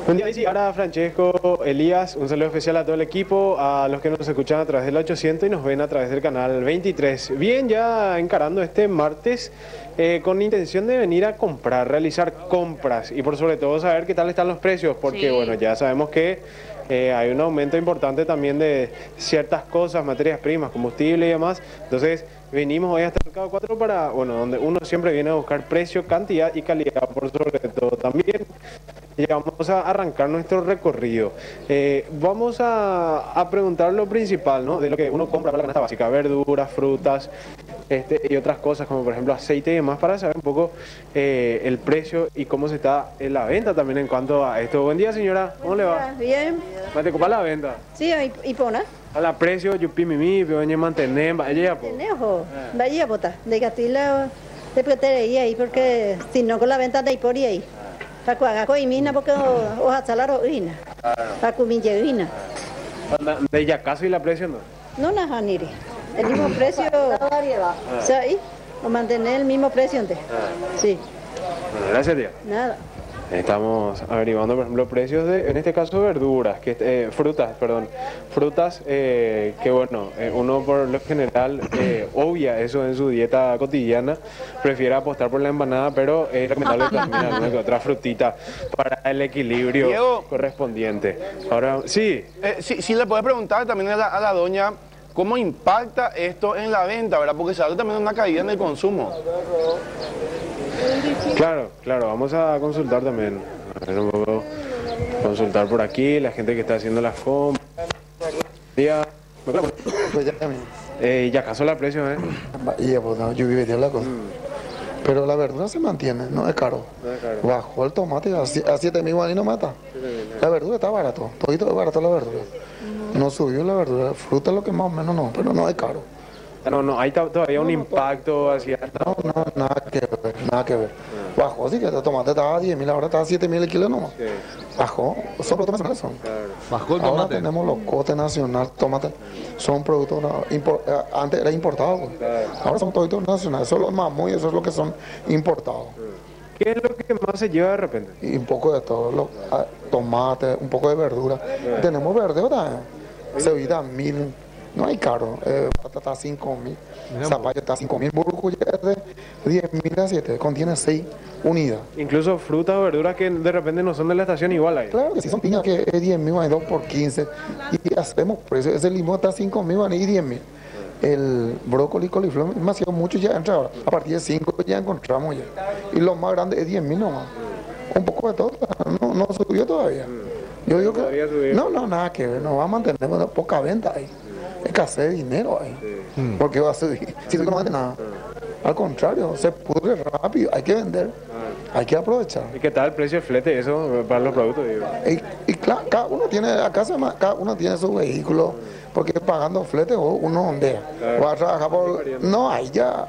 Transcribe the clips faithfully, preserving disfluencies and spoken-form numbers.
Buen día, sí, ahora Francesco, Elías, un saludo especial a todo el equipo, a los que nos escuchan a través del ochocientos y nos ven a través del canal veintitrés. Bien, ya encarando este martes eh, con intención de venir a comprar, realizar compras y por sobre todo saber qué tal están los precios, porque Sí. bueno, ya sabemos que eh, hay un aumento importante también de ciertas cosas, materias primas, combustible y demás. Entonces venimos hoy hasta el Mercado cuatro para, bueno, donde uno siempre viene a buscar precio, cantidad y calidad por sobre todo también. Y vamos a arrancar nuestro recorrido. Eh, vamos a, a preguntar lo principal, ¿no? De lo que uno compra para la canasta básica, verduras, frutas, este, y otras cosas como por ejemplo aceite y demás, para saber un poco eh, el precio y cómo se está en la venta también en cuanto a esto. Buen día, señora, ¿cómo le va? Bien. ¿Te ocupa la venta? Sí, y, y pona. A la precio, yo pimimi, voy a mantener, vaya, pues. Tenejo, vaya bota, de gatila, de pretería ahí, porque si no con la venta de por ahí. Para cuagar con mina, porque o a salar ina. Para comilla ina. ¿De ya caso y la precio no? No, nada, niri. El mismo precio. Sí, o mantener el mismo precio antes. Sí. Bueno, gracias, tía. Nada. Estamos averiguando, por ejemplo, precios de, en este caso, verduras, que eh, frutas, perdón, frutas eh, que, bueno, eh, uno por lo general eh, obvia eso en su dieta cotidiana, prefiere apostar por la empanada, pero es recomendable también alguna que otra frutita para el equilibrio Diego, correspondiente. Ahora, sí, Eh, sí, sí le puedes preguntar también a la, a la doña cómo impacta esto en la venta, ¿verdad? Porque se habla también de una caída en el consumo. claro, claro, vamos a consultar también, a ver un poco, consultar por aquí, la gente que está haciendo las compras. Día, Pues ya también. eh, ya acaso la precio, ¿eh? Y ya, pues, no, yo viví de la cosa. Pero la verdura se mantiene, no es caro. No es caro. Bajó el tomate a siete mil y no mata. La verdura está barato, todito es barato la verdura. No subió la verdura, fruta lo que más o menos no, pero no es caro. No, no, hay to- todavía un impacto hacia... No, no, nada que ver, nada que ver. Bajó, sí que el tomate estaba a diez mil, ahora está a siete mil el kilo nomás. Bajó, son productos nacionales son. Bajó el Ahora tomate. tenemos los cotes nacionales, tomate, son productos, no, impor- eh, antes era importado, pues. Ahora son productos nacionales, eso es lo más muy, eso es lo que son importados. ¿Qué es lo que más se lleva de repente? Y un poco de todo, lo- ah, tomate, un poco de verdura. Tenemos verde, ¿verdad? Cebollita mil, no hay caro, eh, batata está cinco mil, zapallo está cinco mil, burbuja es de diez mil a siete, contiene seis unidades. Incluso frutas o verduras que de repente no son de la estación igual hay. Claro que sí, son piñas que es diez mil, hay dos por quince, y hacemos precio, ese limón está cinco mil y diez mil. El brócoli, coliflor, demasiado mucho ya entra ahora, a partir de cinco ya encontramos ya. Y lo más grande es diez mil nomás, un poco de todo, no, no subió todavía. Yo digo Todavía que, subió. no, no, nada que ver, no va a mantener bueno, poca venta ahí, escasez de dinero ahí, porque va a subir, si no vende nada. Al contrario, se pudre rápido, hay que vender, hay que aprovechar. ¿Y qué tal el precio de flete eso para los productos? Digo? Y, y claro, cada uno tiene, acá se llama- cada uno tiene su vehículo, porque pagando flete o uno ondea. Va a trabajar por. No, ahí ya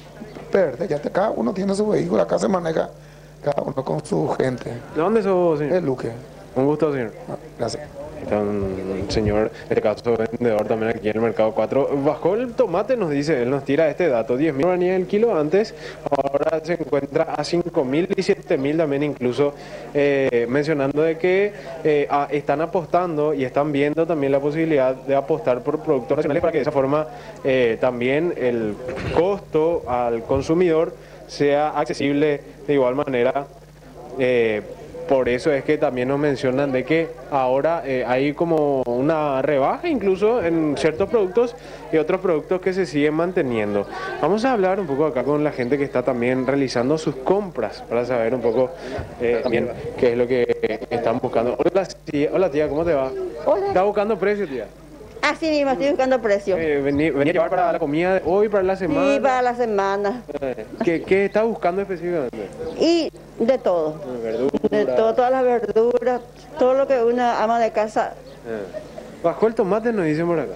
perde, ya te, cada uno tiene su vehículo, acá se maneja cada uno con su gente. ¿De dónde sos, señor? Es Luque. Un gusto, señor. Ah, gracias. Está un señor, en este caso vendedor también aquí en el Mercado cuatro. Bajó el tomate, nos dice, él nos tira este dato, diez mil guaraníes el kilo antes, ahora se encuentra a cinco mil y siete mil también incluso, eh, mencionando de que eh, a- están apostando y están viendo también la posibilidad de apostar por productos nacionales para que de esa forma eh, también el costo al consumidor sea accesible de igual manera. eh, Por eso es que también nos mencionan de que ahora eh, hay como una rebaja incluso en ciertos productos y otros productos que se siguen manteniendo. Vamos a hablar un poco acá con la gente que está también realizando sus compras para saber un poco eh, también qué es lo que están buscando. Hola tía, hola, tía, ¿cómo te va? Hola. ¿Estás buscando precio, tía? Así mismo, estoy buscando precio. Eh, vení, vení a llevar para la comida de hoy, para la semana. Sí, para la semana. Eh, ¿Qué, qué estás buscando específicamente? Y de todo. Verduras. De todo, todas las verduras, todo lo que una ama de casa. Eh. Bajó el tomate, nos dicen por acá.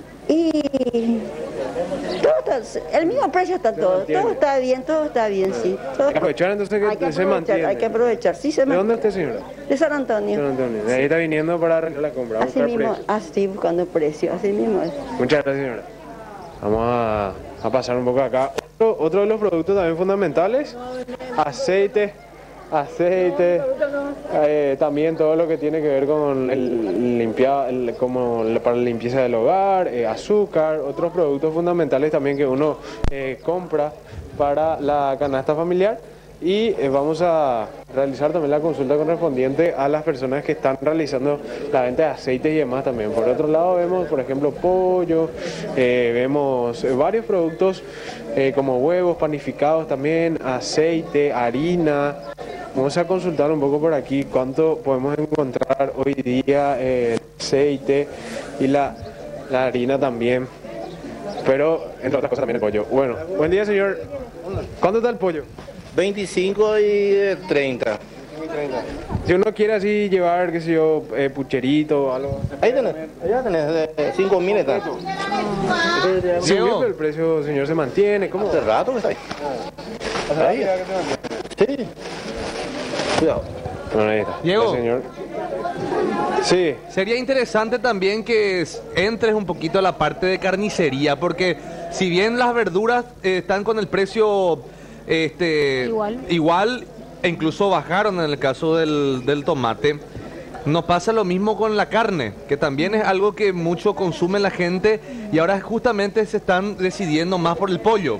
Y todo está- el mismo precio está todo. mantiene. Todo está bien, todo está bien, sí. Todo- Hay que aprovechar entonces que hay que se aprovechar, mantiene. hay que aprovechar, sí se ¿De dónde mantiene. usted, señora? De San Antonio. San Antonio. De ahí está viniendo para arreglar la compra. a Así buscar mismo, precios. así buscando precio, así mismo es. Muchas gracias, señora. Vamos a, a pasar un poco acá. Otro, otro de los productos también fundamentales, aceite, aceite, eh, también todo lo que tiene que ver con el limpia, el, como la- para la limpieza del hogar, eh, azúcar, otros productos fundamentales también que uno eh, compra para la canasta familiar. Y eh, vamos a realizar también la consulta correspondiente a las personas que están realizando la venta de aceites y demás también. Por otro lado vemos, por ejemplo, pollo, eh, vemos eh, varios productos eh, como huevos panificados también, aceite, harina. Vamos a consultar un poco por aquí cuánto podemos encontrar hoy día eh, el aceite y la, la harina también. Pero, entre otras cosas, también el pollo. Bueno, buen día, señor. ¿Cuánto está el pollo? veinticinco y treinta. Si uno quiere así llevar, qué sé yo, eh, pucherito o algo. Ahí tenés, allá tenés, cinco mil está. Subiendo el precio, señor, se mantiene. ¿Cómo? Hace rato que está ahí. Ahí. Sí. Cuidado. Bueno, ahí está. Diego. El señor. Sí. Sería interesante también que s- entres un poquito a la parte de carnicería, porque si bien las verduras eh, están con el precio este, Igual. igual, e incluso bajaron en el caso del, del tomate, nos pasa lo mismo con la carne, que también es algo que mucho consume la gente y ahora justamente se están decidiendo más por el pollo.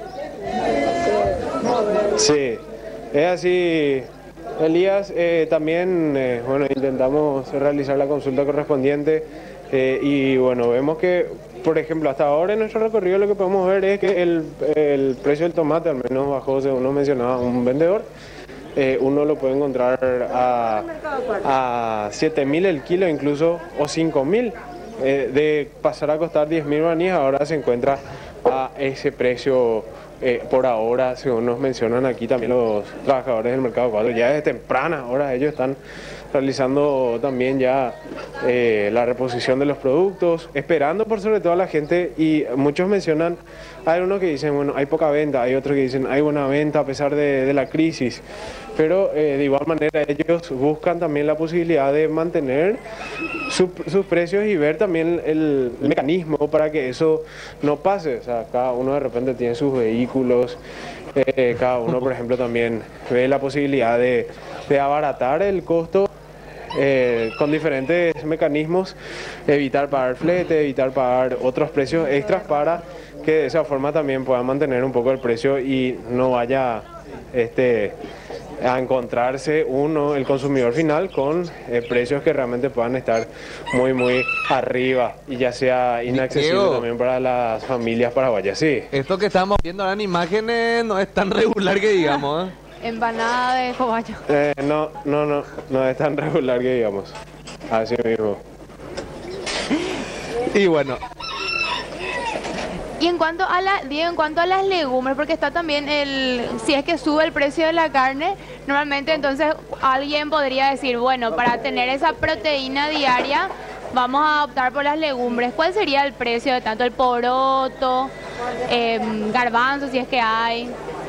Sí, es así. Elías, eh, también, eh, bueno, intentamos realizar la consulta correspondiente eh, y bueno, vemos que, por ejemplo, hasta ahora en nuestro recorrido lo que podemos ver es que el, el precio del tomate al menos bajó, según nos mencionaba un vendedor. Eh, uno lo puede encontrar a, a siete mil el kilo incluso, o cinco mil. Eh, de pasar a costar diez mil guaraníes, ahora se encuentra a ese precio eh, por ahora, según nos mencionan aquí también los trabajadores del mercado cuatro. Ya desde tempranas horas ellos están realizando también ya eh, la reposición de los productos, esperando por sobre todo a la gente, y muchos mencionan, hay unos que dicen, bueno, hay poca venta, hay otros que dicen, hay buena venta a pesar de, de la crisis, pero eh, de igual manera ellos buscan también la posibilidad de mantener su- sus precios y ver también el, el mecanismo para que eso no pase. O sea, cada uno de repente tiene sus vehículos, eh, cada uno, por ejemplo, también ve la posibilidad de, de abaratar el costo eh, con diferentes mecanismos, evitar pagar flete, evitar pagar otros precios extras para que de esa forma también puedan mantener un poco el precio y no vaya este, a encontrarse uno, el consumidor final, con eh, precios que realmente puedan estar muy, muy arriba y ya sea inaccesible Diego. también para las familias paraguayas. Sí. Esto que estamos viendo ahora en imágenes no es tan regular que digamos, ¿eh? Empanada de cobayo. Eh, no, no, no, no es tan regular que digamos. Así mismo. Y bueno, Y en cuanto a la, Diego, en cuanto a las legumbres, porque está también el, si es que sube el precio de la carne, normalmente entonces alguien podría decir, bueno, para tener esa proteína diaria, vamos a optar por las legumbres. ¿Cuál sería el precio de tanto el poroto, eh, garbanzo, si es que hay?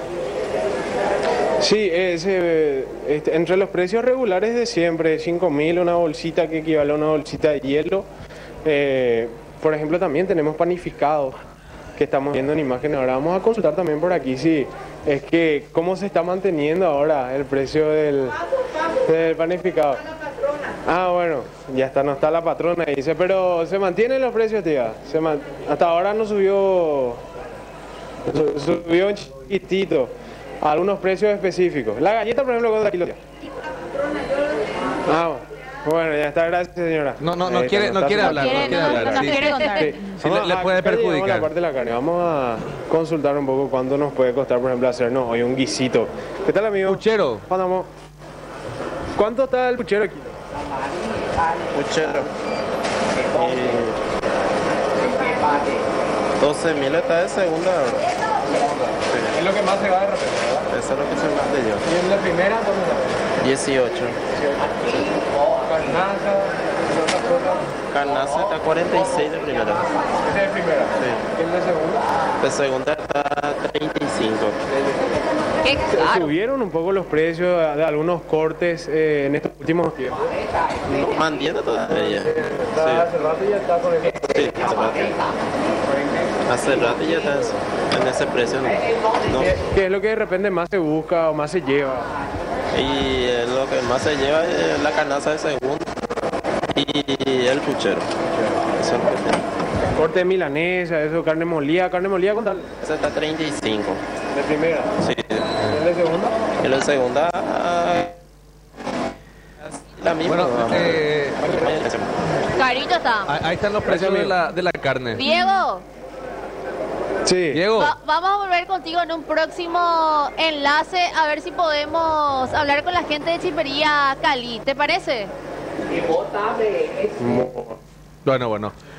Sí, es, eh, este, entre los precios regulares de siempre, cinco mil, una bolsita que equivale a una bolsita de hielo. Eh, por ejemplo, también tenemos panificados que estamos viendo en imágenes. Ahora vamos a consultar también por aquí si es que cómo se está manteniendo ahora el precio del, del panificado. Ah, bueno, ya está, no está la patrona y dice, pero se mantienen los precios, tía. Se man- hasta ahora no subió, su- subió un chiquitito a algunos precios específicos. La galleta, por ejemplo, ¿cuánto kilo? Ah, bueno, ya está, gracias, señora. no, no, no Ahí quiere, está, no quiere está- hablar, quiere- no quiere no, hablar. no sí. quiere contar. Sí. Sí, le- Vamos le a- puede acá llegamos a perjudicar. la parte de la carne. Vamos a consultar un poco cuánto nos puede costar, por ejemplo, hacernos hoy un guisito. ¿Qué tal, amigo? Puchero. ¿Cuándo vamos? ¿Cuánto está el puchero aquí? Puchero. doce mil está de segunda. Es lo que más se va de repente, ¿verdad? Eso es lo que se mande yo. ¿Y en la primera dónde está? dieciocho. Carnaza, otras cosas. Carnaza está cuarenta y seis de primera. Esa es de primera. Sí. ¿Y el de segunda? De segunda está treinta y cinco. Qué caro. Subieron un poco los precios de de algunos cortes eh, en estos últimos tiempos. Mantiene todavía. Está hace rato y ya está con el... Sí, hace rato. Hace rato ya está eso, en ese precio. No. No. ¿Qué, qué es lo que de repente más se busca o más se lleva? Y eh, lo que más se lleva es la carnaza de segunda y el puchero. Eso es lo que tiene. Corte milanesa, eso, carne molida, carne molida, ¿cuánto? Ese está treinta y cinco. ¿De primera? Sí. ¿El de segunda? Y la segunda, ah, la misma. Bueno, eh, Carito está. ahí ahí están los precios de la, de la carne. Diego, Sí. Diego, va- vamos a volver contigo en un próximo enlace a ver si podemos hablar con la gente de Chimpería Cali. ¿Te parece? Mo- bueno, bueno.